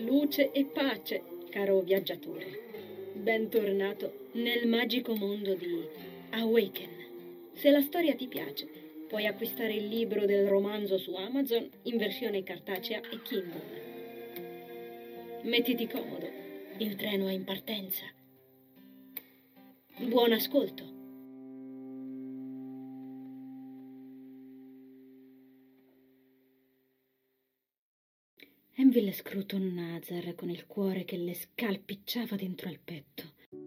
luce e pace, caro viaggiatore. Bentornato nel magico mondo di Awaken. Se la storia ti piace, puoi acquistare il libro del romanzo su Amazon in versione cartacea e Kindle. Mettiti comodo, il treno è in partenza. Buon ascolto. Enville scrutò Nazar con il cuore che le scalpicciava dentro al petto.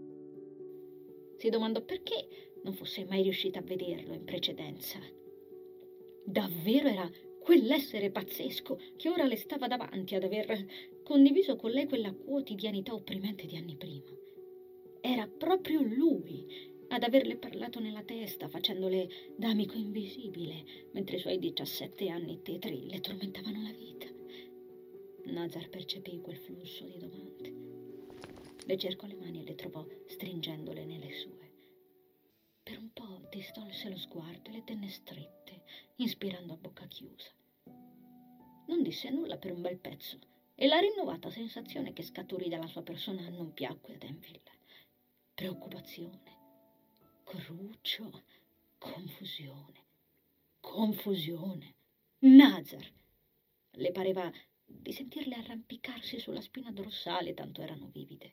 Si domandò perché non fosse mai riuscita a vederlo in precedenza. Davvero era quell'essere pazzesco che ora le stava davanti ad aver condiviso con lei quella quotidianità opprimente di anni prima. Era proprio lui ad averle parlato nella testa, facendole da amico invisibile, mentre i suoi 17 anni tetri le tormentavano la vita. Nazar percepì quel flusso di domande. Le cercò le mani e le trovò stringendole nelle sue. Per un po' distolse lo sguardo e le tenne strette, inspirando a bocca chiusa. Non disse nulla per un bel pezzo e la rinnovata sensazione che scaturì dalla sua persona non piacque ad Enville. Preoccupazione, cruccio, confusione. Nazar! Le pareva di sentirle arrampicarsi sulla spina dorsale, tanto erano vivide.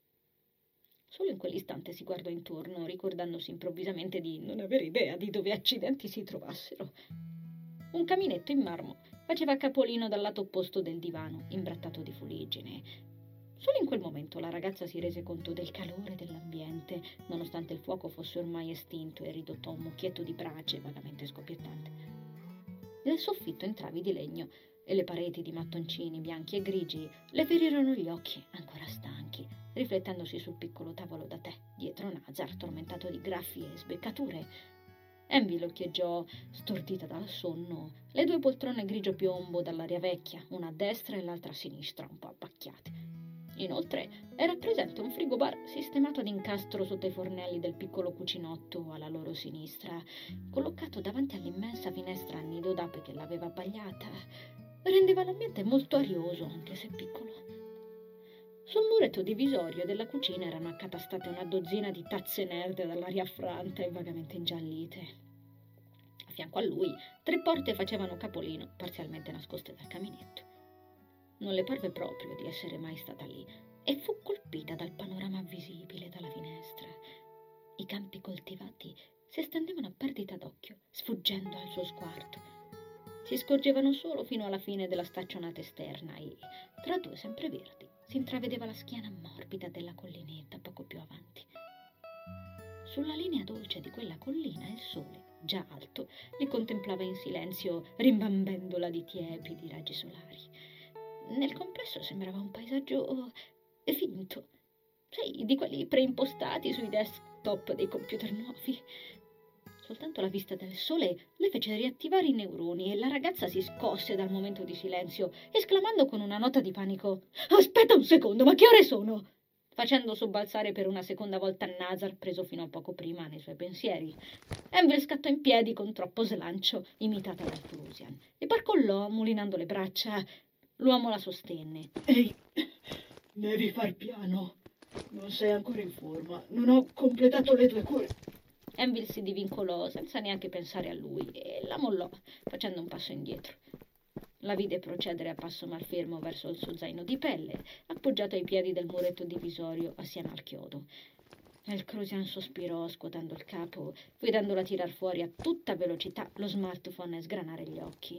Solo in quell'istante si guardò intorno, ricordandosi improvvisamente di non avere idea di dove accidenti si trovassero. Un caminetto in marmo faceva capolino dal lato opposto del divano, imbrattato di fuliggine. Solo in quel momento la ragazza si rese conto del calore dell'ambiente, nonostante il fuoco fosse ormai estinto e ridotto a un mucchietto di brace vagamente scoppiettante. Nel soffitto entravi di legno e le pareti di mattoncini bianchi e grigi le ferirono gli occhi, ancora stanchi, riflettendosi sul piccolo tavolo da tè, dietro Nazar, tormentato di graffi e sbeccature. Envy lo occhieggiò, stordita dal sonno, le due poltrone grigio piombo dall'aria vecchia, una a destra e l'altra a sinistra, un po' abbacchiate. Inoltre era presente un frigobar sistemato ad incastro sotto i fornelli del piccolo cucinotto alla loro sinistra, collocato davanti all'immensa finestra a nido d'ape che l'aveva abbagliata. Rendeva l'ambiente molto arioso, anche se piccolo. Sul muretto divisorio della cucina erano accatastate una dozzina di tazze nerd dall'aria affranta e vagamente ingiallite. A fianco a lui 3 porte facevano capolino, parzialmente nascoste dal caminetto. Non le parve proprio di essere mai stata lì e fu colpita dal panorama visibile dalla finestra. I campi coltivati si estendevano a perdita d'occhio, sfuggendo al suo sguardo. Si scorgevano solo fino alla fine della staccionata esterna e, tra 2 sempreverdi, si intravedeva la schiena morbida della collinetta poco più avanti. Sulla linea dolce di quella collina il sole, già alto, li contemplava in silenzio, rimbambendola di tiepidi raggi solari. Nel complesso sembrava un paesaggio finto, sai, di quelli preimpostati sui desktop dei computer nuovi. Soltanto la vista del sole le fece riattivare i neuroni e la ragazza si scosse dal momento di silenzio, esclamando con una nota di panico: «Aspetta un secondo, ma che ore sono?» facendo sobbalzare per una seconda volta Nazar, preso fino a poco prima nei suoi pensieri. Enville scattò in piedi con troppo slancio, imitata dal Prusian, e barcollò, mulinando le braccia. L'uomo la sostenne. «Ehi, devi far piano. Non sei ancora in forma. Non ho completato le tue cure.» Enville si divincolò senza neanche pensare a lui e la mollò, facendo un passo indietro. La vide procedere a passo malfermo verso il suo zaino di pelle, appoggiato ai piedi del muretto divisorio assieme al chiodo. Il Crusian sospirò, scuotendo il capo, vedendola tirar fuori a tutta velocità lo smartphone e sgranare gli occhi.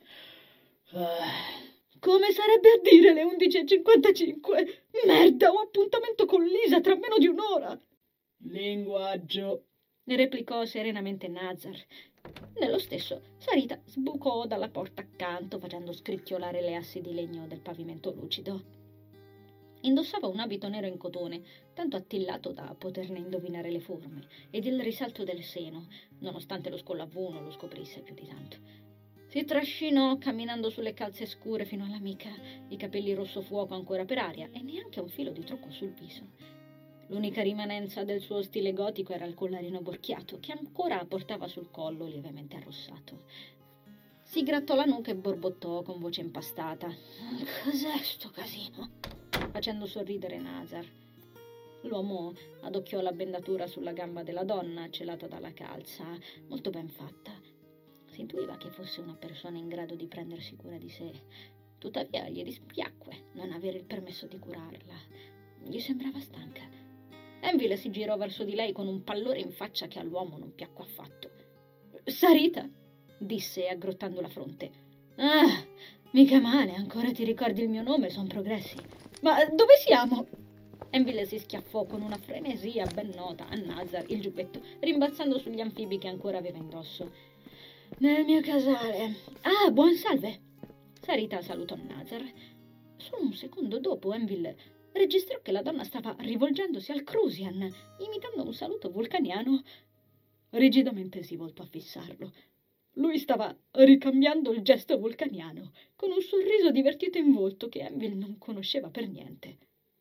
Come sarebbe a dire le 11:55? Merda, ho appuntamento con Lisa tra meno di un'ora. Linguaggio, replicò serenamente Nazar. Nello stesso, Sarita sbucò dalla porta accanto, facendo scricchiolare le assi di legno del pavimento lucido. Indossava un abito nero in cotone, tanto attillato da poterne indovinare le forme, ed il risalto del seno, nonostante lo scollavù non lo scoprisse più di tanto. Si trascinò camminando sulle calze scure fino all'amica, i capelli rosso fuoco ancora per aria e neanche un filo di trucco sul viso. L'unica rimanenza del suo stile gotico era il collarino borchiato, che ancora portava sul collo lievemente arrossato. Si grattò la nuca e borbottò con voce impastata. «Cos'è sto casino?» facendo sorridere Nazar. L'uomo adocchiò la bendatura sulla gamba della donna, celata dalla calza, molto ben fatta. Si intuiva che fosse una persona in grado di prendersi cura di sé. Tuttavia gli dispiacque non avere il permesso di curarla. Gli sembrava stanca. Envil si girò verso di lei con un pallore in faccia che all'uomo non piacque affatto. «Sarita!» disse aggrottando la fronte. «Ah, mica male, ancora ti ricordi il mio nome, son progressi. Ma dove siamo?» Envil si schiaffò con una frenesia ben nota a Nazar il giubbetto, rimbalzando sugli anfibi che ancora aveva indosso. «Nel mio casale. Ah, buon salve!» Sarita salutò Nazar. Solo un secondo dopo Envil registrò che la donna stava rivolgendosi al Crusian, imitando un saluto vulcaniano. Rigidamente si voltò a fissarlo. Lui stava ricambiando il gesto vulcaniano, con un sorriso divertito in volto che Envil non conosceva per niente.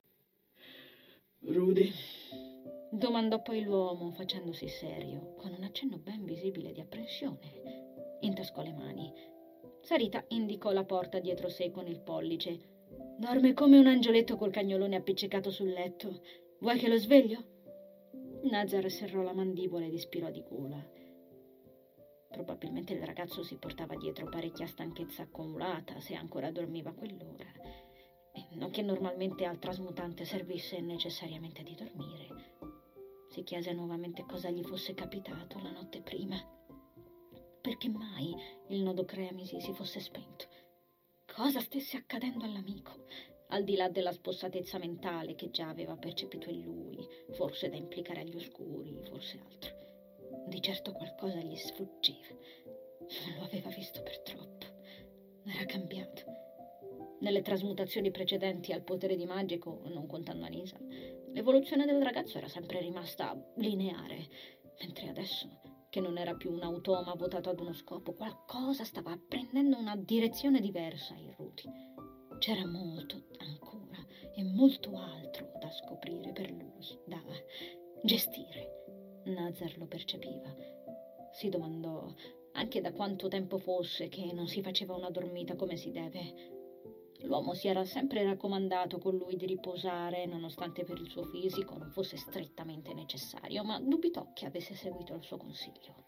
«Rudy?» domandò poi l'uomo, facendosi serio, con un accenno ben visibile di apprensione. Intascò le mani. Sarita indicò la porta dietro sé con il pollice. «Dorme come un angioletto col cagnolone appiccicato sul letto. Vuoi che lo sveglio?» Nazar serrò la mandibola ed ispirò di gola. Probabilmente il ragazzo si portava dietro parecchia stanchezza accumulata, se ancora dormiva a quell'ora. E non che normalmente al trasmutante servisse necessariamente di dormire. Si chiese nuovamente cosa gli fosse capitato la notte prima. Perché mai il nodo Cremisi si fosse spento? Cosa stesse accadendo all'amico, al di là della spossatezza mentale che già aveva percepito in lui, forse da implicare agli oscuri, forse altro. Di certo qualcosa gli sfuggiva. Non lo aveva visto per troppo. Era cambiato. Nelle trasmutazioni precedenti al potere di magico, non contando Anisa, l'evoluzione del ragazzo era sempre rimasta lineare, mentre adesso, che non era più un automa votato ad uno scopo, qualcosa stava prendendo una direzione diversa in Rudy. C'era molto ancora e molto altro da scoprire per lui, da gestire. Nazar lo percepiva. Si domandò anche da quanto tempo fosse che non si faceva una dormita come si deve. L'uomo si era sempre raccomandato con lui di riposare, nonostante per il suo fisico non fosse strettamente necessario, ma dubitò che avesse seguito il suo consiglio.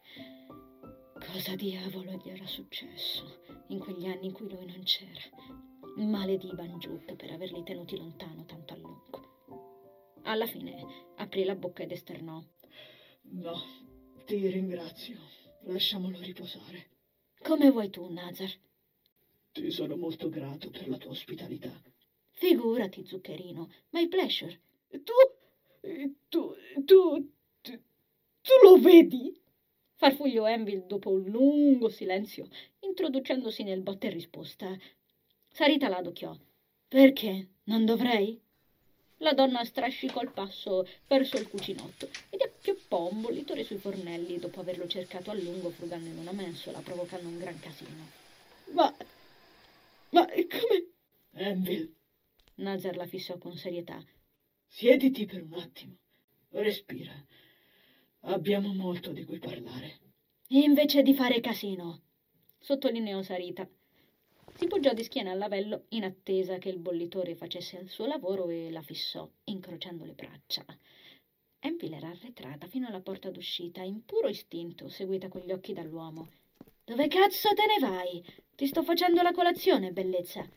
Cosa diavolo gli era successo in quegli anni in cui lui non c'era? Maledì Banjuk per averli tenuti lontano tanto a lungo. Alla fine aprì la bocca ed esternò: «No, ti ringrazio. Lasciamolo riposare». «Come vuoi tu, Nazar?» «Ti sono molto grato per la tua ospitalità». «Figurati, zuccherino, my pleasure». Tu lo vedi?» farfugliò Envil dopo un lungo silenzio, introducendosi nel botta e risposta. Sarita la adocchiò. «Perché? Non dovrei?» La donna strascicò il passo verso il cucinotto ed appioppò un bollitore sui fornelli dopo averlo cercato a lungo frugando in una mensola, provocando un gran casino. Ma come? Envil, Nazar la fissò con serietà. Siediti per un attimo. Respira. Abbiamo molto di cui parlare. Invece di fare casino, sottolineò Sarita. Si poggiò di schiena al lavello in attesa che il bollitore facesse il suo lavoro e la fissò, incrociando le braccia. Envil era arretrata fino alla porta d'uscita, in puro istinto, seguita con gli occhi dall'uomo. «Dove cazzo te ne vai? Ti sto facendo la colazione, bellezza!»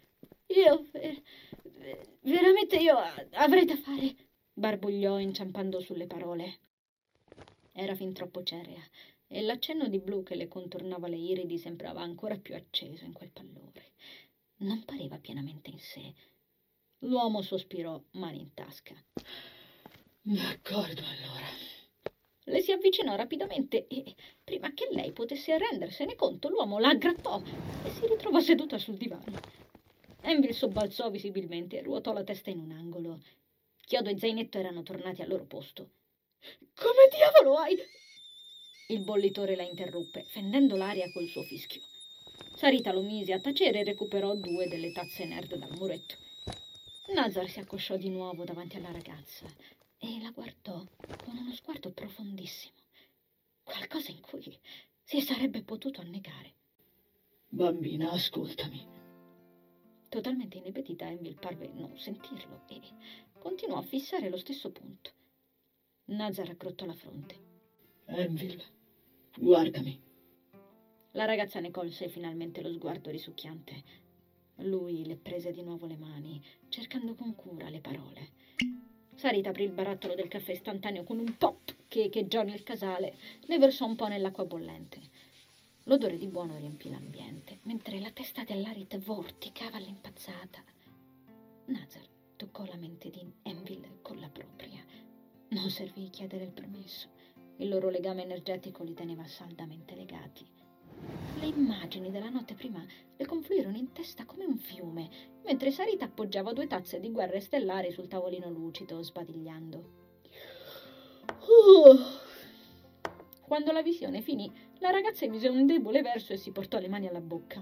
Veramente io avrei da fare», barbugliò inciampando sulle parole. Era fin troppo cerea e l'accenno di blu che le contornava le iridi sembrava ancora più acceso in quel pallore. Non pareva pienamente in sé. L'uomo sospirò, mani in tasca. «D'accordo, allora». Le si avvicinò rapidamente e, prima che lei potesse rendersene conto, l'uomo la aggrappò e si ritrovò seduta sul divano. Envil sobbalzò visibilmente e ruotò la testa in un angolo. Chiodo e zainetto erano tornati al loro posto. «Come diavolo hai...» Il bollitore la interruppe, fendendo l'aria col suo fischio. Sarita lo mise a tacere e recuperò 2 delle tazze nerd dal muretto. Nazar si accosciò di nuovo davanti alla ragazza e la guardò con uno sguardo profondissimo, qualcosa in cui si sarebbe potuto annegare. Bambina, ascoltami. Totalmente inebetita, Envil parve non sentirlo e continuò a fissare lo stesso punto. Nazar aggrottò la fronte. Envil, guardami. La ragazza ne colse finalmente lo sguardo risucchiante. Lui le prese di nuovo le mani, cercando con cura le parole. Sarita aprì il barattolo del caffè istantaneo con un pop che echeggiò nel casale, ne versò un po' nell'acqua bollente. L'odore di buono riempì l'ambiente, mentre la testa dell'Arit vorticava all'impazzata. Nazar toccò la mente di Envil con la propria. Non servì chiedere il permesso. Il loro legame energetico li teneva saldamente legati. Le immagini della notte prima le confluirono in testa come un fiume, mentre Sarita appoggiava 2 tazze di guerre stellari sul tavolino lucido, sbadigliando. Quando la visione finì, la ragazza emise un debole verso e si portò le mani alla bocca.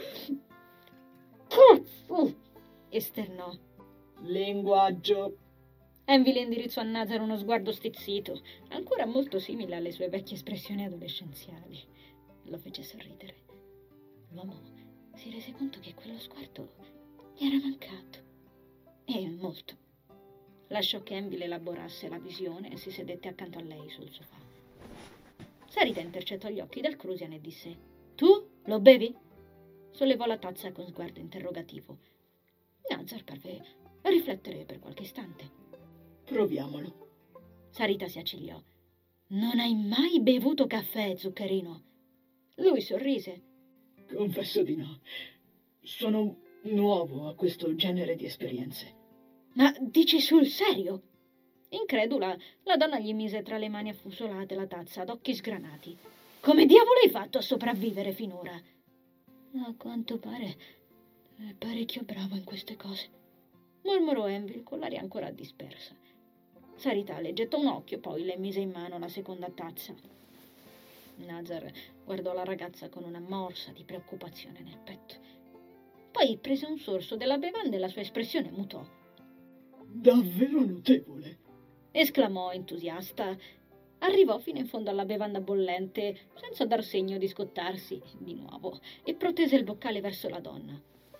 Esternò. Linguaggio. Envil indirizzò a Nazar uno sguardo stizzito, ancora molto simile alle sue vecchie espressioni adolescenziali. Lo fece sorridere. L'uomo si rese conto che quello sguardo gli era mancato. E molto. Lasciò che Envil elaborasse la visione e si sedette accanto a lei sul sofà. Sarita intercettò gli occhi del Crusian e disse: «Tu lo bevi?» Sollevò la tazza con sguardo interrogativo. Nazar parve riflettere per qualche istante. Proviamolo. Sarita si accigliò. «Non hai mai bevuto caffè, zuccherino?» Lui sorrise. Confesso di no. Sono nuovo a questo genere di esperienze. «Ma dici sul serio?» Incredula, la donna gli mise tra le mani affusolate la tazza ad occhi sgranati. «Come diavolo hai fatto a sopravvivere finora?» «A quanto pare è parecchio bravo in queste cose», mormorò Envil con l'aria ancora dispersa. Sarita le gettò un occhio, poi le mise in mano la seconda tazza. Nazar guardò la ragazza con una morsa di preoccupazione nel petto. Poi prese un sorso della bevanda e la sua espressione mutò. Davvero notevole! Esclamò entusiasta. Arrivò fino in fondo alla bevanda bollente, senza dar segno di scottarsi di nuovo, e protese il boccale verso la donna.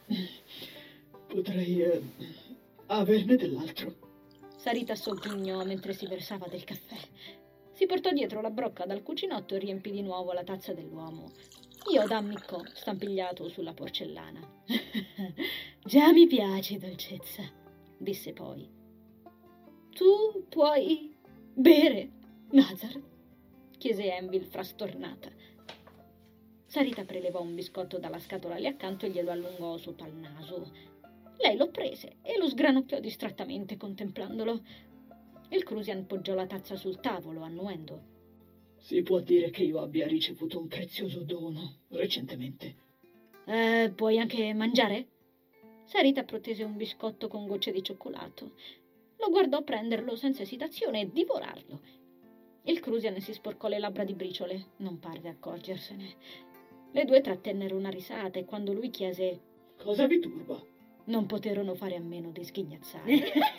Potrei averne dell'altro. Sarita sogghignò mentre si versava del caffè. Si portò dietro la brocca dal cucinotto e riempì di nuovo la tazza dell'uomo. Yoda ammiccò, stampigliato sulla porcellana. «Già mi piace, dolcezza», disse poi. «Tu puoi bere, Nazar?» chiese Envil frastornata. Sarita prelevò un biscotto dalla scatola lì accanto e glielo allungò sotto al naso. Lei lo prese e lo sgranocchiò distrattamente contemplandolo. Il Crusian poggiò la tazza sul tavolo, annuendo. Si può dire che io abbia ricevuto un prezioso dono recentemente. Puoi anche mangiare?» Sarita protese un biscotto con gocce di cioccolato. Lo guardò prenderlo senza esitazione e divorarlo. Il Crusian si sporcò le labbra di briciole, non parve accorgersene. Le due trattennero una risata e quando lui chiese «Cosa vi turba?» non poterono fare a meno di sghignazzare.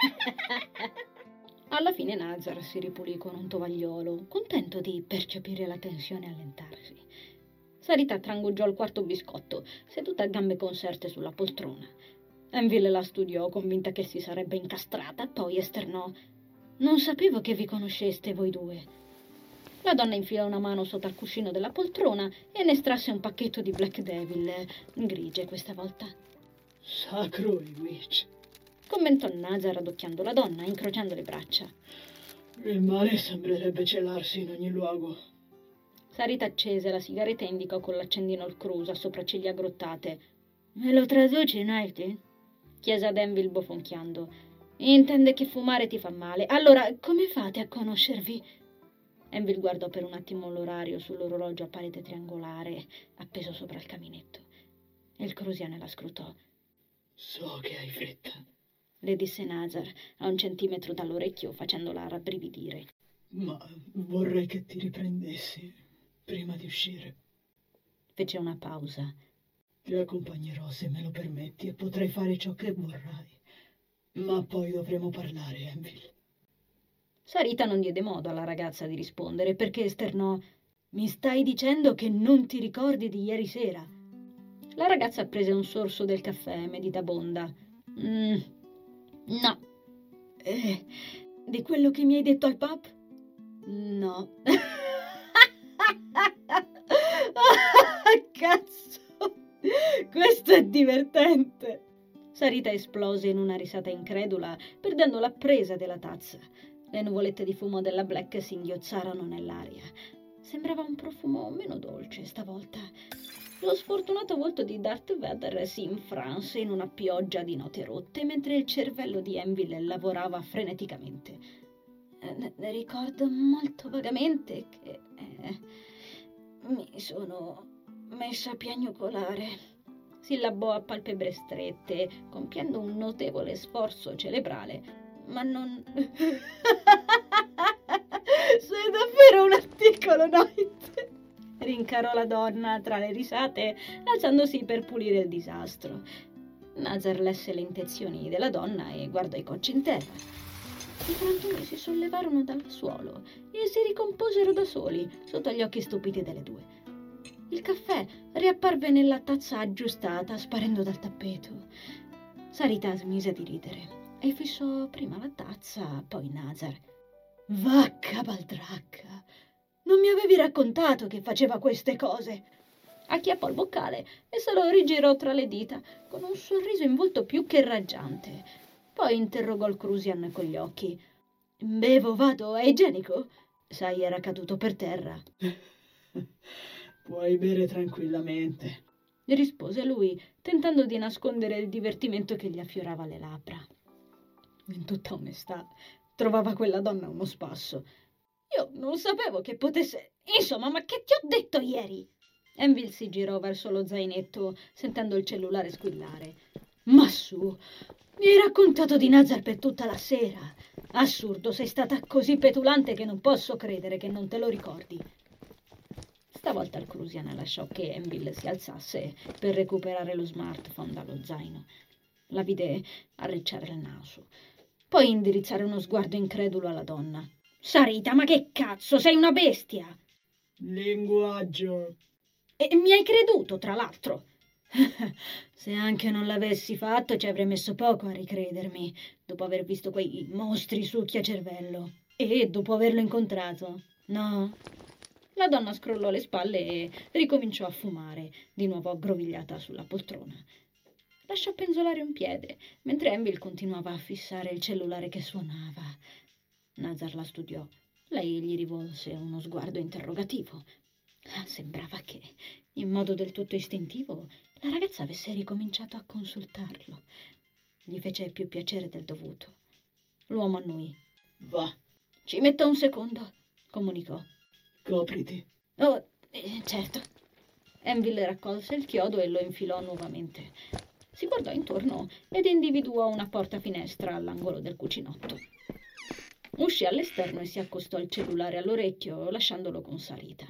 Alla fine Nazar si ripulì con un tovagliolo, contento di percepire la tensione allentarsi. Sarita trangugiò il quarto biscotto, seduta a gambe conserte sulla poltrona. Envil la studiò, convinta che si sarebbe incastrata, poi esternò: «Non sapevo che vi conosceste voi due». La donna infilò una mano sotto al cuscino della poltrona e ne estrasse un pacchetto di Black Devil, grigie questa volta. «Sacro Witch», commentò Nazar adocchiando la donna, incrociando le braccia. «Il male sembrerebbe celarsi in ogni luogo». Sarita accese la sigaretta e indicò con l'accendino il Cruz a sopracciglia aggrottate. «Me lo traduci, Nighty?» chiese ad Envil bofonchiando. «Intende che fumare ti fa male. Allora, come fate a conoscervi?» Envil guardò per un attimo l'orario sull'orologio a parete triangolare appeso sopra il caminetto. Il Crusian la scrutò. «So che hai fretta», le disse Nazar a 1 centimetro dall'orecchio, facendola rabbrividire. «Ma vorrei che ti riprendessi prima di uscire». Fece una pausa. «Ti accompagnerò se me lo permetti e potrai fare ciò che vorrai. Ma poi dovremo parlare, Envil». Sarita non diede modo alla ragazza di rispondere perché esternò: «Mi stai dicendo che non ti ricordi di ieri sera?» La ragazza prese un sorso del caffè meditabonda. No. Di quello che mi hai detto al pub? No. Cazzo! Questo è divertente! Sarita esplose in una risata incredula, perdendo la presa della tazza. Le nuvolette di fumo della Black singhiozzarono nell'aria. Sembrava un profumo meno dolce stavolta. Lo sfortunato volto di Darth Vader si infranse in una pioggia di note rotte mentre il cervello di Envil lavorava freneticamente. Ne ricordo molto vagamente che mi sono messa a piagnucolare, sillabò a palpebre strette, compiendo un notevole sforzo cerebrale, ma non... Sei davvero un articolo, Knight! Rincarò la donna tra le risate, alzandosi per pulire il disastro. Nazar lesse le intenzioni della donna e guardò i cocci in terra. I frantumi si sollevarono dal suolo e si ricomposero da soli sotto gli occhi stupiti delle due. Il caffè riapparve nella tazza aggiustata, sparendo dal tappeto. Sarita smise di ridere e fissò prima la tazza, poi Nazar. Vacca baldracca! Non mi avevi raccontato che faceva queste cose? Acchiappò il boccale e se lo rigirò tra le dita, con un sorriso in volto più che raggiante. Poi interrogò il Crusian con gli occhi. Bevo, vado, è igienico? Sai, era caduto per terra. Puoi bere tranquillamente, rispose lui, tentando di nascondere il divertimento che gli affiorava le labbra. In tutta onestà, trovava quella donna uno spasso. Io non sapevo che potesse... Insomma, ma che ti ho detto ieri? Envil si girò verso lo zainetto, sentendo il cellulare squillare. Ma su, mi hai raccontato di Nazar per tutta la sera. Assurdo, sei stata così petulante che non posso credere che non te lo ricordi. Stavolta il Crusian lasciò che Envil si alzasse per recuperare lo smartphone dallo zaino. La vide arricciare il naso, poi indirizzare uno sguardo incredulo alla donna. Sarita, ma che cazzo, sei una bestia! Linguaggio. E mi hai creduto, tra l'altro. Se anche non l'avessi fatto, ci avrei messo poco a ricredermi, dopo aver visto quei mostri succhiacervello. E dopo averlo incontrato, no? La donna scrollò le spalle e ricominciò a fumare, di nuovo aggrovigliata sulla poltrona. Lasciò penzolare un piede, mentre Envil continuava a fissare il cellulare che suonava. Nazar la studiò. Lei gli rivolse uno sguardo interrogativo. Sembrava che, in modo del tutto istintivo, la ragazza avesse ricominciato a consultarlo. Gli fece più piacere del dovuto. L'uomo annui. Va. Ci metto un secondo, comunicò. Copriti. Oh, certo. Envil raccolse il chiodo e lo infilò nuovamente. Si guardò intorno ed individuò una porta-finestra all'angolo del cucinotto. Uscì all'esterno e si accostò il cellulare all'orecchio, lasciandolo con Sarita.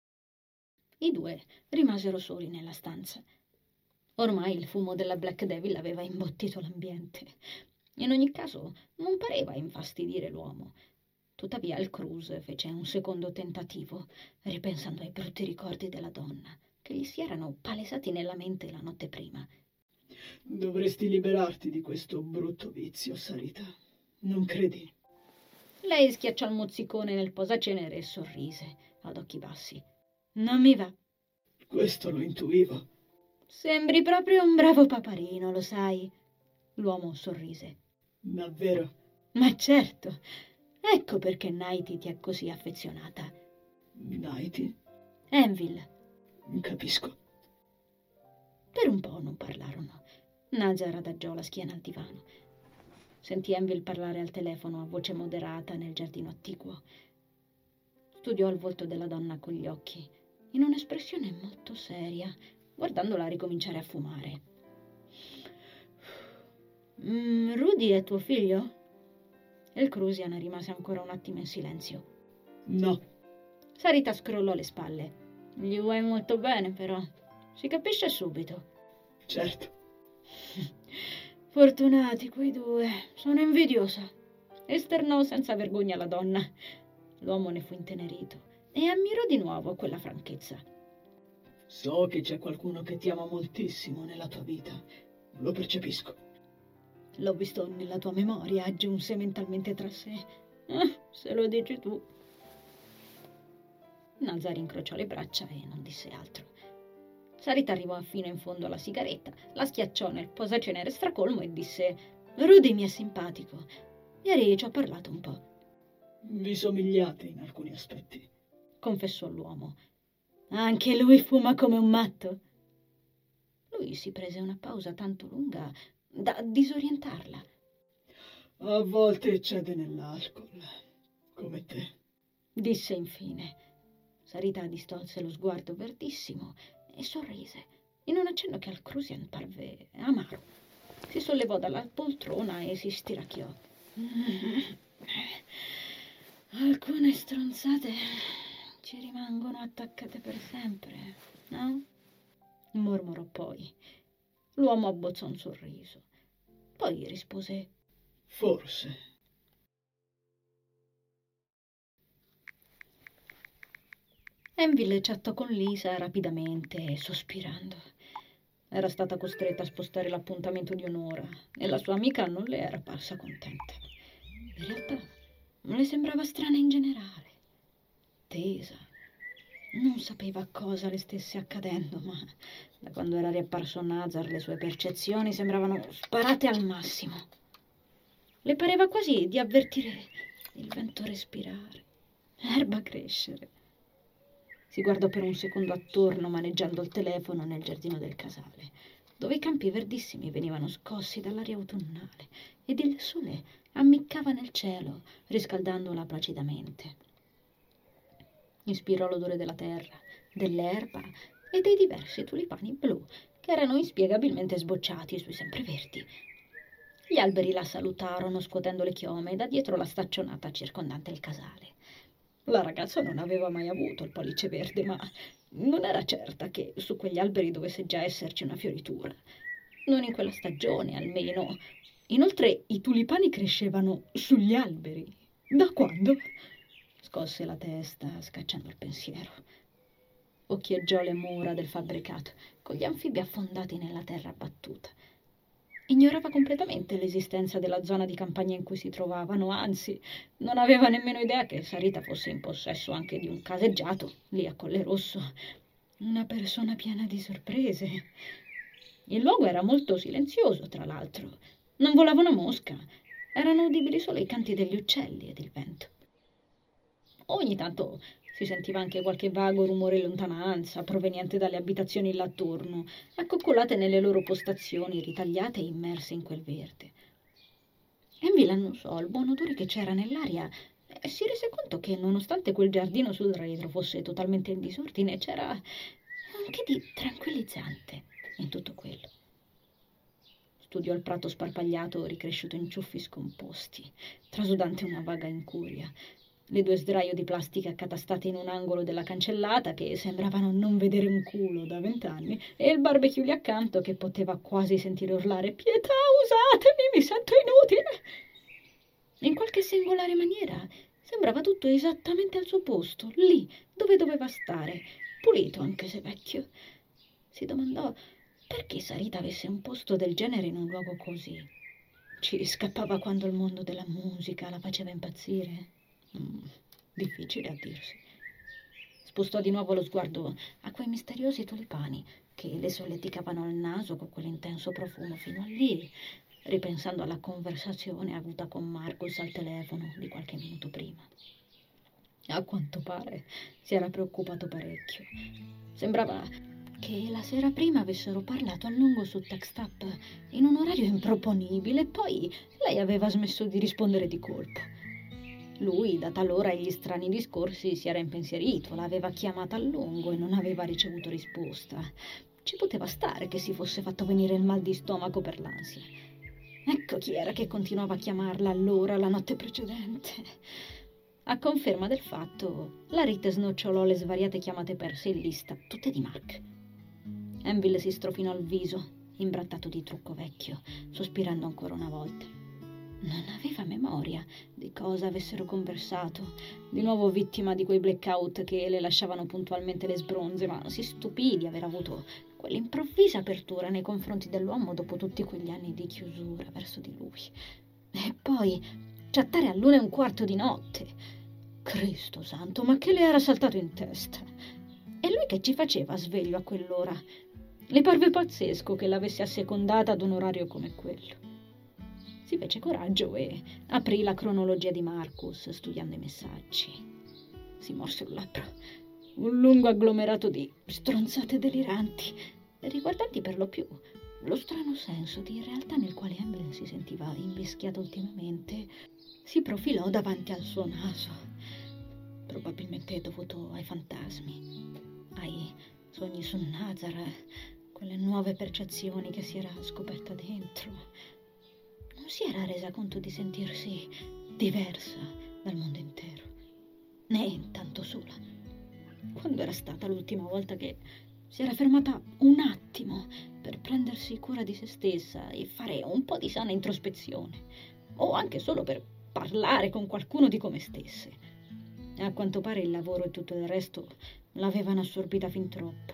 I due rimasero soli nella stanza. Ormai il fumo della Black Devil aveva imbottito l'ambiente. In ogni caso, non pareva infastidire l'uomo. Tuttavia il Cruz fece un secondo tentativo, ripensando ai brutti ricordi della donna, che gli si erano palesati nella mente la notte prima. Dovresti liberarti di questo brutto vizio, Sarita. Non credi? Lei schiacciò il mozzicone nel posacenere e sorrise, ad occhi bassi. Non mi va. Questo lo intuivo. Sembri proprio un bravo paparino, lo sai. L'uomo sorrise. Davvero? Ma certo. Ecco perché Nighty ti è così affezionata. Nighty? Envil. Capisco. Per un po' non parlarono. Nazar adagiò la schiena al divano. Sentì Envil parlare al telefono a voce moderata nel giardino attiguo. Studiò il volto della donna con gli occhi, in un'espressione molto seria, guardandola ricominciare a fumare. Rudy è tuo figlio? Il Crusian rimase ancora un attimo in silenzio. No. Sarita scrollò le spalle. Gli vuoi molto bene, però. Si capisce subito. Certo. Fortunati quei due. Sono invidiosa. Esternò senza vergogna la donna. L'uomo ne fu intenerito e ammirò di nuovo quella franchezza. So che c'è qualcuno che ti ama moltissimo nella tua vita. Lo percepisco. L'ho visto nella tua memoria, aggiunse mentalmente tra sé. Se lo dici tu. Nazar incrociò le braccia e non disse altro. Sarita arrivò fino in fondo alla sigaretta, la schiacciò nel posacenere stracolmo e disse: Rudy mi è simpatico. Ieri ci ho parlato un po'. Vi somigliate in alcuni aspetti, confessò l'uomo. Anche lui fuma come un matto? Lui si prese una pausa tanto lunga da disorientarla. A volte cede nell'alcol, come te, disse infine. Sarita distolse lo sguardo verdissimo e sorrise, in un accenno che al Crusian parve amaro. Si sollevò dalla poltrona e si stiracchiò. Alcune stronzate ci rimangono attaccate per sempre, no? Mormorò poi. L'uomo abbozzò un sorriso. Poi rispose: forse. Enville chattò con Lisa rapidamente, sospirando. Era stata costretta a spostare l'appuntamento di un'ora e la sua amica non le era parsa contenta. In realtà le sembrava strana in generale, tesa. Non sapeva cosa le stesse accadendo, ma da quando era riapparso Nazar le sue percezioni sembravano sparate al massimo. Le pareva quasi di avvertire il vento respirare, l'erba crescere. Si guardò per un secondo attorno maneggiando il telefono nel giardino del casale, dove i campi verdissimi venivano scossi dall'aria autunnale ed il sole ammiccava nel cielo, riscaldandola placidamente. Ispirò l'odore della terra, dell'erba e dei diversi tulipani blu che erano inspiegabilmente sbocciati sui sempreverdi. Gli alberi la salutarono scuotendo le chiome da dietro la staccionata circondante il casale. La ragazza non aveva mai avuto il pollice verde, ma non era certa che su quegli alberi dovesse già esserci una fioritura. Non in quella stagione, almeno. Inoltre i tulipani crescevano sugli alberi. Da quando? Scosse la testa, scacciando il pensiero. Occhieggiò le mura del fabbricato, con gli anfibi affondati nella terra battuta. Ignorava completamente l'esistenza della zona di campagna in cui si trovavano, anzi, non aveva nemmeno idea che Sarita fosse in possesso anche di un caseggiato, lì a Colle Rosso. Una persona piena di sorprese. Il luogo era molto silenzioso, tra l'altro. Non volava una mosca. Erano udibili solo i canti degli uccelli ed il vento. Ogni tanto si sentiva anche qualche vago rumore in lontananza, proveniente dalle abitazioni là attorno, accoccolate nelle loro postazioni, ritagliate e immerse in quel verde. Enville annusò il buon odore che c'era nell'aria e si rese conto che, nonostante quel giardino sul retro fosse totalmente in disordine, c'era anche di tranquillizzante in tutto quello. Studiò il prato sparpagliato, ricresciuto in ciuffi scomposti, trasudante una vaga incuria. Le 2 sdraio di plastica accatastati in un angolo della cancellata che sembravano non vedere un culo da 20 anni e il barbecue lì accanto che poteva quasi sentire urlare «Pietà, usatemi, mi sento inutile!». In qualche singolare maniera sembrava tutto esattamente al suo posto, lì dove doveva stare, pulito anche se vecchio. Si domandò perché Sarita avesse un posto del genere in un luogo così. Ci scappava quando il mondo della musica la faceva impazzire? Difficile a dirsi. Spostò di nuovo lo sguardo a quei misteriosi tulipani che le solleticavano il naso con quell'intenso profumo fino a lì, ripensando alla conversazione avuta con Marcus al telefono di qualche minuto prima. A quanto pare si era preoccupato parecchio. Sembrava che la sera prima avessero parlato a lungo su Textap in un orario improponibile e poi lei aveva smesso di rispondere di colpo. Lui, da talora agli strani discorsi, si era impensierito, l'aveva chiamata a lungo e non aveva ricevuto risposta. Ci poteva stare che si fosse fatto venire il mal di stomaco per l'ansia. Ecco chi era che continuava a chiamarla allora, la notte precedente. A conferma del fatto, la Rite snocciolò le svariate chiamate perse in lista, tutte di Mark. Enville si strofinò il viso, imbrattato di trucco vecchio, sospirando ancora una volta. Non aveva memoria di cosa avessero conversato, di nuovo vittima di quei blackout che le lasciavano puntualmente le sbronze, ma si stupì di aver avuto quell'improvvisa apertura nei confronti dell'uomo dopo tutti quegli anni di chiusura verso di lui. E poi chattare all'1:15 di notte. Cristo santo, ma che le era saltato in testa? E lui che ci faceva sveglio a quell'ora? Le parve pazzesco che l'avesse assecondata ad un orario come quello. Si fece coraggio e aprì la cronologia di Marcus studiando i messaggi. Si morse un labbro. Un lungo agglomerato di stronzate deliranti, riguardanti per lo più lo strano senso di realtà nel quale Emily si sentiva invischiata ultimamente, si profilò davanti al suo naso. Probabilmente dovuto ai fantasmi, ai sogni su Nazar, quelle nuove percezioni che si era scoperta dentro. Non si era resa conto di sentirsi diversa dal mondo intero, né intanto sola. Quando era stata l'ultima volta che si era fermata un attimo per prendersi cura di se stessa e fare un po' di sana introspezione, o anche solo per parlare con qualcuno di come stesse? A quanto pare il lavoro e tutto il resto l'avevano assorbita fin troppo.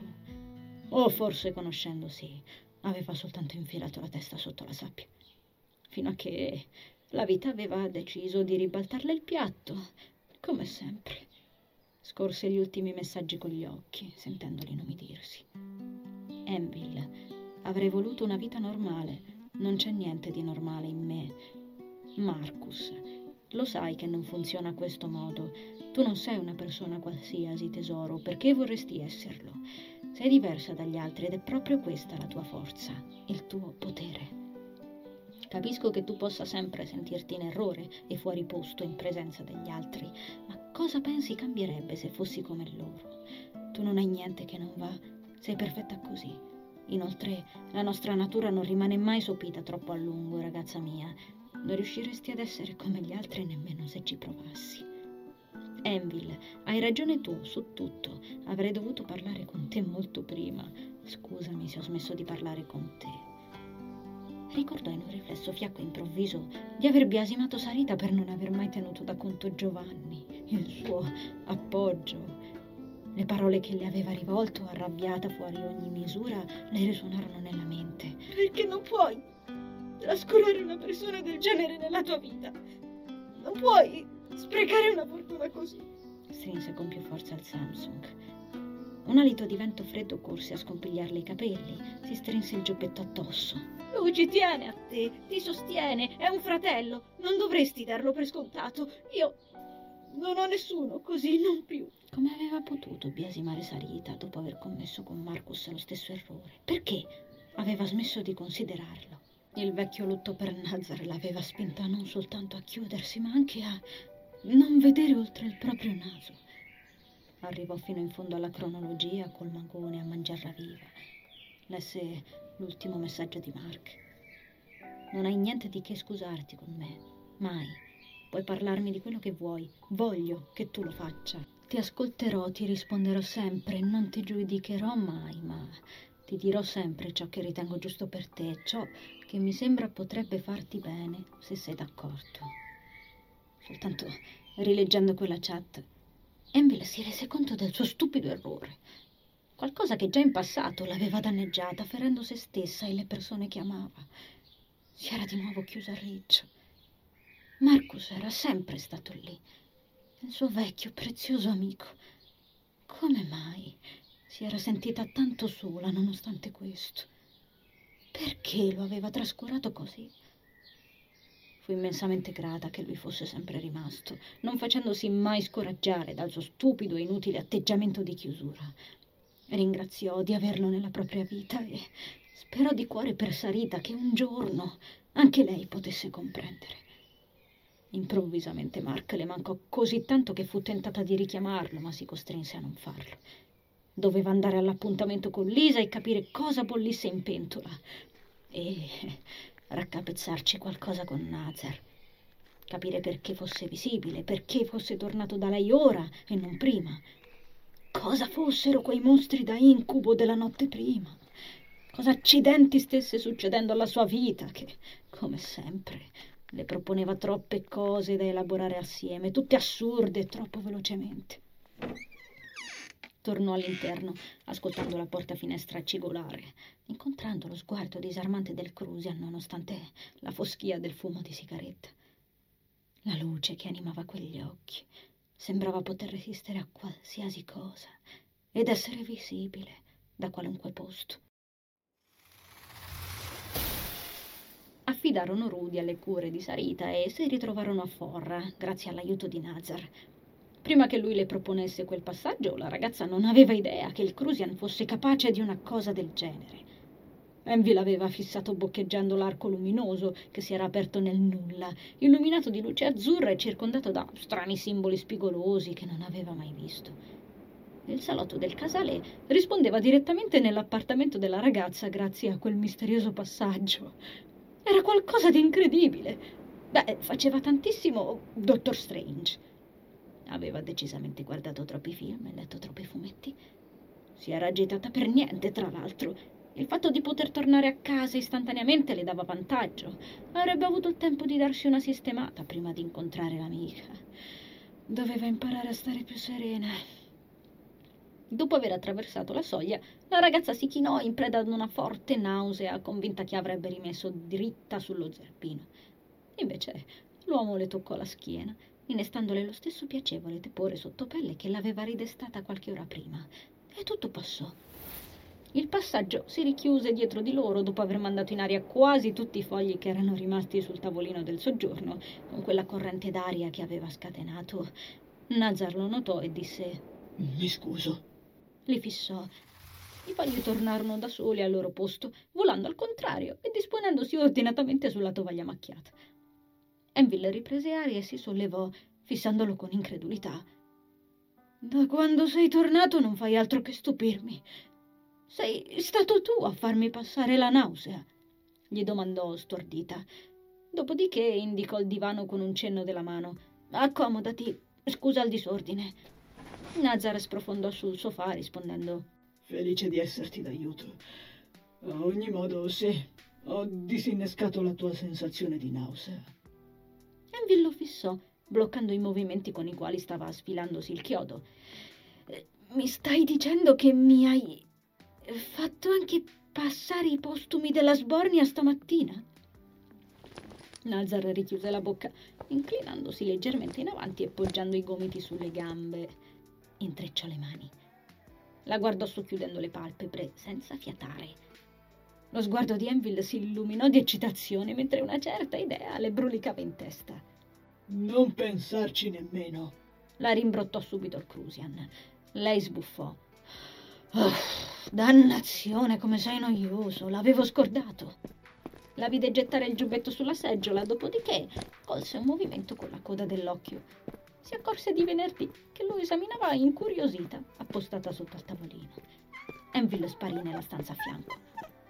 O forse, conoscendosi, aveva soltanto infilato la testa sotto la sabbia, fino a che la vita aveva deciso di ribaltarle il piatto, come sempre. Scorse gli ultimi messaggi con gli occhi, sentendoli inumidirsi. Enville, avrei voluto una vita normale. Non c'è niente di normale in me. Marcus, lo sai che non funziona a questo modo. Tu non sei una persona qualsiasi, tesoro, perché vorresti esserlo. Sei diversa dagli altri ed è proprio questa la tua forza, il tuo potere. Capisco che tu possa sempre sentirti in errore e fuori posto in presenza degli altri, ma cosa pensi cambierebbe se fossi come loro? Tu non hai niente che non va, sei perfetta così. Inoltre, la nostra natura non rimane mai sopita troppo a lungo, ragazza mia. Non riusciresti ad essere come gli altri nemmeno se ci provassi. Enville, hai ragione tu su tutto. Avrei dovuto parlare con te molto prima. Scusami se ho smesso di parlare con te. Ricordò in un riflesso fiacco improvviso di aver biasimato Sarita per non aver mai tenuto da conto Giovanni, il suo appoggio. Le parole che le aveva rivolto, arrabbiata fuori ogni misura, le risuonarono nella mente. Perché non puoi trascurare una persona del genere nella tua vita? Non puoi sprecare una fortuna così. Strinse con più forza il Samsung. Un alito di vento freddo corse a scompigliarle i capelli, si strinse il giubbetto addosso. Lui ci tiene a te, ti sostiene, è un fratello, non dovresti darlo per scontato. Io non ho nessuno, così non più. Come aveva potuto biasimare Sarita dopo aver commesso con Marcus lo stesso errore? Perché aveva smesso di considerarlo? Il vecchio lutto per Nazar l'aveva spinta non soltanto a chiudersi, ma anche a non vedere oltre il proprio naso. Arrivò fino in fondo alla cronologia col magone a mangiarla viva. Lesse l'ultimo messaggio di Mark. Non hai niente di che scusarti con me, mai. Puoi parlarmi di quello che vuoi, voglio che tu lo faccia. Ti ascolterò, ti risponderò sempre, non ti giudicherò mai, ma ti dirò sempre ciò che ritengo giusto per te, ciò che mi sembra potrebbe farti bene, se sei d'accordo. Soltanto rileggendo quella chat, Enville si rese conto del suo stupido errore. Qualcosa che già in passato l'aveva danneggiata, ferendo se stessa e le persone che amava. Si era di nuovo chiusa a riccio. Marcus era sempre stato lì, il suo vecchio, prezioso amico. Come mai si era sentita tanto sola nonostante questo? Perché lo aveva trascurato così? Fu immensamente grata che lui fosse sempre rimasto, non facendosi mai scoraggiare dal suo stupido e inutile atteggiamento di chiusura. Ringraziò di averlo nella propria vita e sperò di cuore per Sarita che un giorno anche lei potesse comprendere. Improvvisamente Mark le mancò così tanto che fu tentata di richiamarlo, ma si costrinse a non farlo. Doveva andare all'appuntamento con Lisa e capire cosa bollisse in pentola e raccapezzarci qualcosa con Nazar. Capire perché fosse visibile, perché fosse tornato da lei ora e non prima. Cosa fossero quei mostri da incubo della notte prima? Cosa accidenti stesse succedendo alla sua vita che, come sempre, Le proponeva troppe cose da elaborare assieme, tutte assurde e troppo velocemente. Tornò all'interno, ascoltando la porta-finestra cigolare, incontrando lo sguardo disarmante del Crusian nonostante la foschia del fumo di sigaretta. La luce che animava quegli occhi sembrava poter resistere a qualsiasi cosa ed essere visibile da qualunque posto. Affidarono Rudy alle cure di Sarita e si ritrovarono a Forra, grazie all'aiuto di Nazar. Prima che lui le proponesse quel passaggio, la ragazza non aveva idea che il Crusian fosse capace di una cosa del genere. Envy l'aveva fissato boccheggiando l'arco luminoso che si era aperto nel nulla, illuminato di luce azzurra e circondato da strani simboli spigolosi che non aveva mai visto. Il salotto del casale rispondeva direttamente nell'appartamento della ragazza grazie a quel misterioso passaggio. Era qualcosa di incredibile. Faceva tantissimo Dottor Strange. Aveva decisamente guardato troppi film e letto troppi fumetti. Si era agitata per niente, tra l'altro. Il fatto di poter tornare a casa istantaneamente le dava vantaggio. Avrebbe avuto il tempo di darsi una sistemata prima di incontrare l'amica. Doveva imparare a stare più serena. Dopo aver attraversato la soglia, la ragazza si chinò in preda ad una forte nausea, convinta che avrebbe rimesso dritta sullo zerbino. Invece l'uomo le toccò la schiena, innestandole lo stesso piacevole tepore sottopelle che l'aveva ridestata qualche ora prima. E tutto passò. Il passaggio si richiuse dietro di loro dopo aver mandato in aria quasi tutti i fogli che erano rimasti sul tavolino del soggiorno, con quella corrente d'aria che aveva scatenato. Nazar lo notò e disse: Mi scuso. Li fissò. I fogli tornarono da soli al loro posto, volando al contrario e disponendosi ordinatamente sulla tovaglia macchiata. Enville riprese aria e si sollevò, fissandolo con incredulità. Da quando sei tornato non fai altro che stupirmi. Sei stato tu a farmi passare la nausea? Gli domandò stordita. Dopodiché indicò il divano con un cenno della mano. Accomodati, scusa il disordine. Nazar sprofondò sul sofà rispondendo: Felice di esserti d'aiuto. A ogni modo, sì, ho disinnescato la tua sensazione di nausea. Enville lo fissò, bloccando i movimenti con i quali stava sfilandosi il chiodo. Mi stai dicendo che mi hai fatto anche passare i postumi della sbornia stamattina? Nazar richiuse la bocca, inclinandosi leggermente in avanti e poggiando i gomiti sulle gambe. Intrecciò le mani. La guardò socchiudendo le palpebre, senza fiatare. Lo sguardo di Enville si illuminò di eccitazione, mentre una certa idea le brulicava in testa. Non pensarci nemmeno. La rimbrottò subito il Crusian. Lei sbuffò. Oh, dannazione, come sei noioso, l'avevo scordato. La vide gettare il giubbetto sulla seggiola, dopodiché colse un movimento con la coda dell'occhio. Si accorse di Venerdì, che lo esaminava incuriosita, appostata sotto al tavolino. Enville sparì nella stanza a fianco.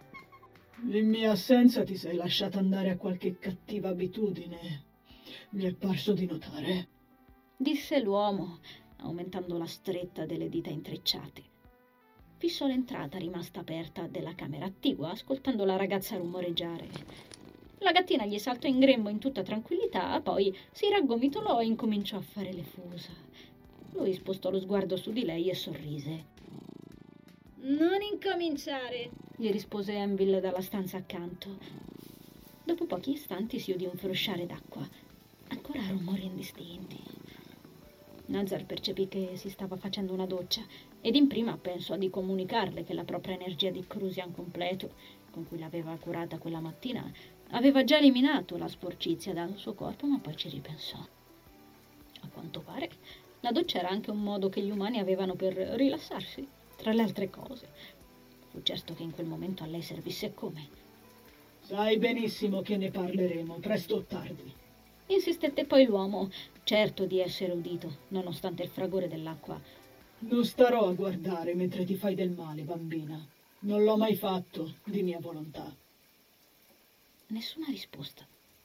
In mia assenza ti sei lasciata andare a qualche cattiva abitudine. Mi è parso di notare, disse l'uomo, aumentando la stretta delle dita intrecciate. Fissò l'entrata rimasta aperta della camera attigua, ascoltando la ragazza rumoreggiare. La gattina gli saltò in grembo in tutta tranquillità, poi si raggomitolò e incominciò a fare le fusa. Lui spostò lo sguardo su di lei e sorrise. «Non incominciare», gli rispose Enville dalla stanza accanto. Dopo pochi istanti si udì un frusciare d'acqua, ancora rumori indistinti. Nazar percepì che si stava facendo una doccia ed in prima pensò di comunicarle che la propria energia di Crusian completo, con cui l'aveva curata quella mattina, aveva già eliminato la sporcizia dal suo corpo, ma poi ci ripensò. A quanto pare, la doccia era anche un modo che gli umani avevano per rilassarsi, tra le altre cose. Fu certo che in quel momento a lei servisse come. Sai benissimo che ne parleremo, presto o tardi. Insistette poi l'uomo, certo di essere udito, nonostante il fragore dell'acqua. Non starò a guardare mentre ti fai del male, bambina. Non l'ho mai fatto, di mia volontà. Nessuna risposta.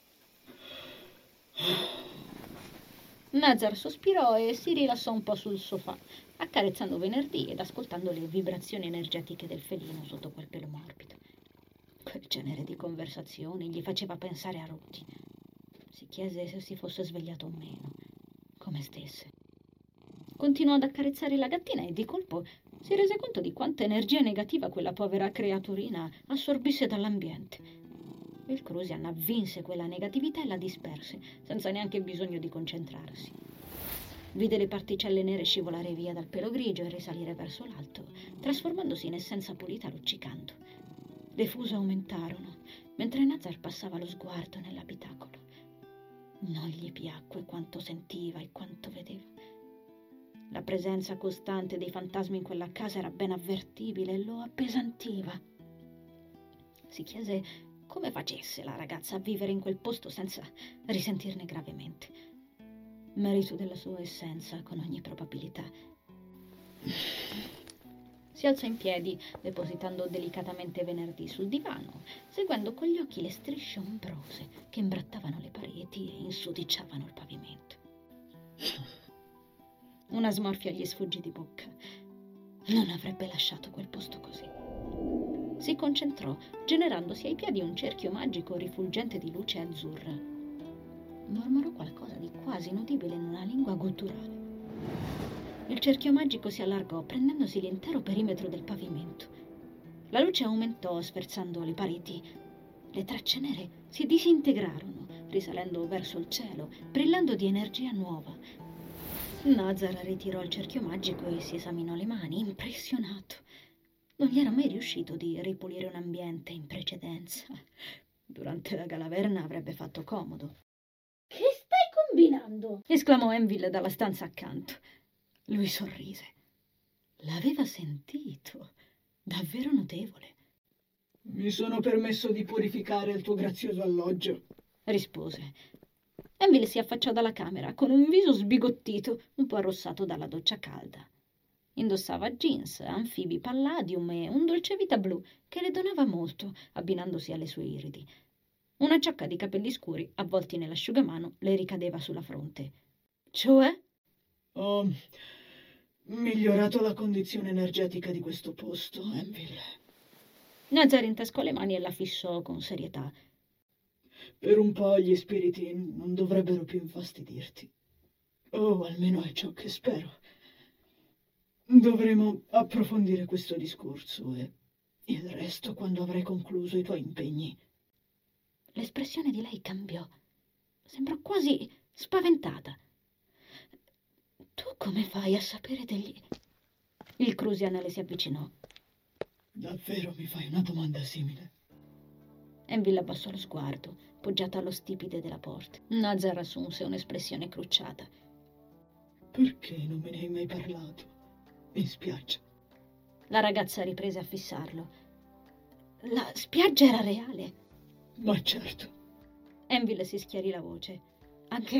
Nazar sospirò e si rilassò un po' sul sofà, accarezzando Venerdì ed ascoltando le vibrazioni energetiche del felino sotto quel pelo morbido. Quel genere di conversazioni gli faceva pensare a Rudy. Si chiese se si fosse svegliato o meno, come stesse. Continuò ad accarezzare la gattina e di colpo si rese conto di quanta energia negativa quella povera creaturina assorbisse dall'ambiente. Il Crusian avvinse quella negatività e la disperse, senza neanche bisogno di concentrarsi. Vide le particelle nere scivolare via dal pelo grigio e risalire verso l'alto, trasformandosi in essenza pulita luccicando. Le fuse aumentarono, mentre Nazar passava lo sguardo nell'abitacolo. Non gli piacque quanto sentiva e quanto vedeva. La presenza costante dei fantasmi in quella casa era ben avvertibile e lo appesantiva. Si chiese come facesse la ragazza a vivere in quel posto senza risentirne gravemente. Merito della sua essenza, con ogni probabilità. Si alzò in piedi, depositando delicatamente venerdì sul divano, seguendo con gli occhi le strisce ombrose che imbrattavano le pareti e insudiciavano il pavimento. Una smorfia gli sfuggì di bocca. Non avrebbe lasciato quel posto così. Si concentrò, generandosi ai piedi un cerchio magico rifulgente di luce azzurra. Mormorò qualcosa di quasi inudibile in una lingua gutturale. Il cerchio magico si allargò, prendendosi l'intero perimetro del pavimento. La luce aumentò, sferzando le pareti. Le tracce nere si disintegrarono, risalendo verso il cielo, brillando di energia nuova. Nazar ritirò il cerchio magico e si esaminò le mani, impressionato. Non gli era mai riuscito di ripulire un ambiente in precedenza. Durante la galaverna avrebbe fatto comodo. «Che stai combinando?» esclamò Enville dalla stanza accanto. Lui sorrise. L'aveva sentito. Davvero notevole. Mi sono permesso di purificare il tuo grazioso alloggio, rispose. Enville si affacciò dalla camera con un viso sbigottito, un po' arrossato dalla doccia calda. Indossava jeans, anfibi palladium e un dolcevita blu che le donava molto, abbinandosi alle sue iridi. Una ciocca di capelli scuri, avvolti nell'asciugamano, le ricadeva sulla fronte. Cioè? Ho migliorato la condizione energetica di questo posto, Enville. Nazar intascò le mani e la fissò con serietà. Per un po' gli spiriti non dovrebbero più infastidirti. O almeno è ciò che spero. Dovremo approfondire questo discorso e il resto quando avrai concluso i tuoi impegni. L'espressione di lei cambiò. Sembrò quasi spaventata. Tu come fai a sapere degli... Il Crusian le si avvicinò. Davvero mi fai una domanda simile? Enville abbassò lo sguardo, poggiata allo stipite della porta. Nazar assunse un'espressione crucciata. Perché non me ne hai mai parlato? In spiaggia. La ragazza riprese a fissarlo. La spiaggia era reale. Ma certo. Enville si schiarì la voce. Anche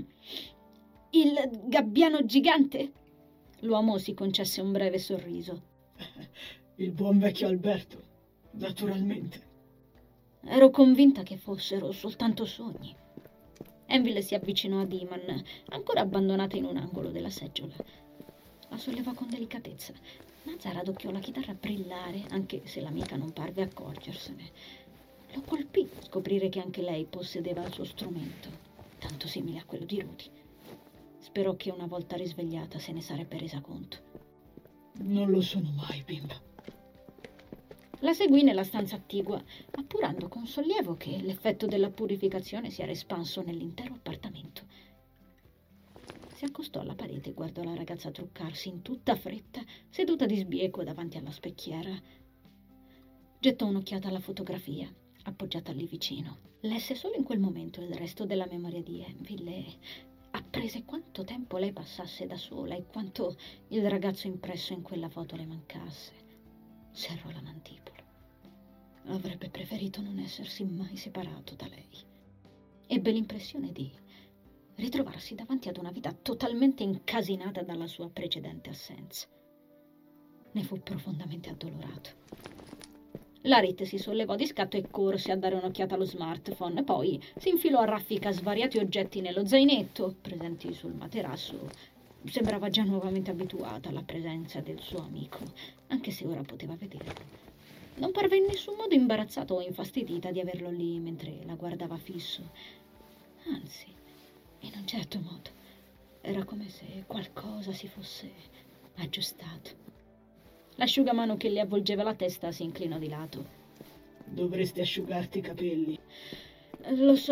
il gabbiano gigante? L'uomo si concesse un breve sorriso. Il buon vecchio Alberto, naturalmente. Ero convinta che fossero soltanto sogni. Enville si avvicinò ad Iman, ancora abbandonata in un angolo della seggiola. La sollevò con delicatezza. Nazar adocchiò la chitarra brillare, anche se l'amica non parve accorgersene. Lo colpì scoprire che anche lei possedeva il suo strumento, tanto simile a quello di Rudy. Sperò che una volta risvegliata se ne sarebbe resa conto. Non lo sono mai, bimba. La seguì nella stanza attigua, appurando con sollievo che l'effetto della purificazione si era espanso nell'intero appartamento. Si accostò alla parete e guardò la ragazza truccarsi in tutta fretta, seduta di sbieco davanti alla specchiera. Gettò un'occhiata alla fotografia, appoggiata lì vicino. Lesse solo in quel momento il resto della memoria di Enville e apprese quanto tempo lei passasse da sola e quanto il ragazzo impresso in quella foto le mancasse. Serrò la mandibola. Avrebbe preferito non essersi mai separato da lei. Ebbe l'impressione di ritrovarsi davanti ad una vita totalmente incasinata dalla sua precedente assenza. Ne fu profondamente addolorato. Larit si sollevò di scatto e corse a dare un'occhiata allo smartphone, poi si infilò a raffica svariati oggetti nello zainetto presenti sul materasso. Sembrava già nuovamente abituata alla presenza del suo amico, anche se ora poteva vederlo. Non parve in nessun modo imbarazzata o infastidita di averlo lì mentre la guardava fisso. Anzi, in un certo modo, era come se qualcosa si fosse aggiustato. L'asciugamano che le avvolgeva la testa si inclinò di lato. Dovresti asciugarti i capelli. Lo so.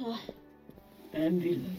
Anvil,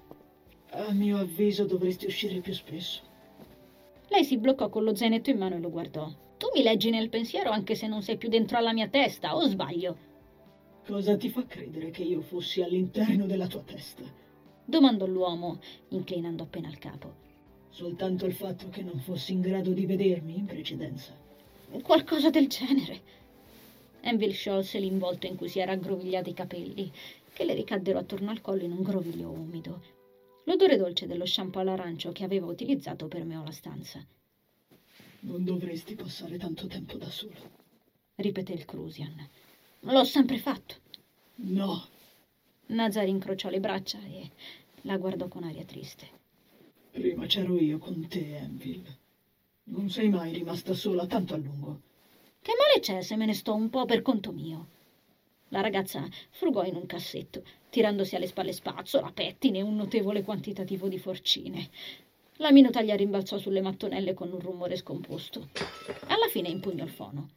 a mio avviso dovresti uscire più spesso. Lei si bloccò con lo zainetto in mano e lo guardò. Tu mi leggi nel pensiero anche se non sei più dentro alla mia testa, o sbaglio? Cosa ti fa credere che io fossi all'interno della tua testa? Domandò l'uomo, inclinando appena il capo. Soltanto il fatto che non fossi in grado di vedermi in precedenza. Qualcosa del genere. Anvil sciolse l'involto in cui si era aggrovigliati i capelli, che le ricaddero attorno al collo in un groviglio umido. L'odore dolce dello shampoo all'arancio che aveva utilizzato permeò la stanza. Non dovresti passare tanto tempo da solo, ripeté il Crusian. L'ho sempre fatto. No. Nazar incrociò le braccia e la guardò con aria triste. Prima c'ero io con te, Anvil. Non sei mai rimasta sola tanto a lungo. Che male c'è se me ne sto un po' per conto mio? La ragazza frugò in un cassetto, tirandosi alle spalle spazzola, pettine e un notevole quantitativo di forcine. La minutaglia rimbalzò sulle mattonelle con un rumore scomposto. Alla fine impugnò il fono.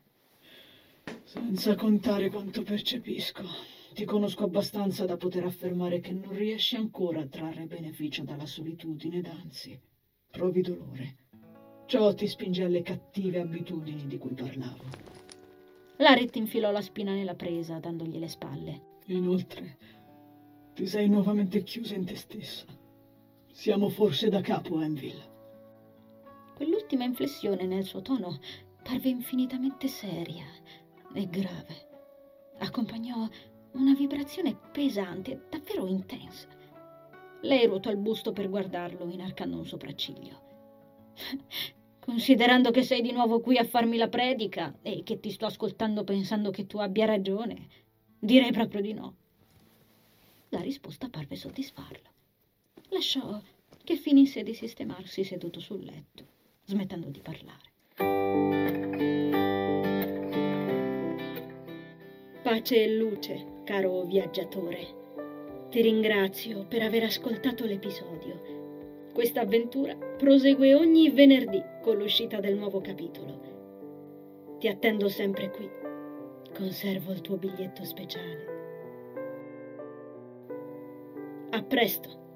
Senza contare quanto percepisco, ti conosco abbastanza da poter affermare che non riesci ancora a trarre beneficio dalla solitudine ed anzi, provi dolore. Ciò ti spinge alle cattive abitudini di cui parlavo. Laret infilò la spina nella presa, dandogli le spalle. Inoltre, ti sei nuovamente chiusa in te stessa. Siamo forse da capo, Anvil. Quell'ultima inflessione nel suo tono parve infinitamente seria e grave. Accompagnò una vibrazione pesante, davvero intensa. Lei ruotò il busto per guardarlo, inarcando un sopracciglio. Considerando che sei di nuovo qui a farmi la predica e che ti sto ascoltando pensando che tu abbia ragione, direi proprio di no. La risposta parve soddisfarlo. Lasciò che finisse di sistemarsi seduto sul letto, smettendo di parlare. Pace e luce, caro viaggiatore. Ti ringrazio per aver ascoltato l'episodio. Questa avventura prosegue ogni venerdì con l'uscita del nuovo capitolo. Ti attendo sempre qui. Conservo il tuo biglietto speciale. A presto!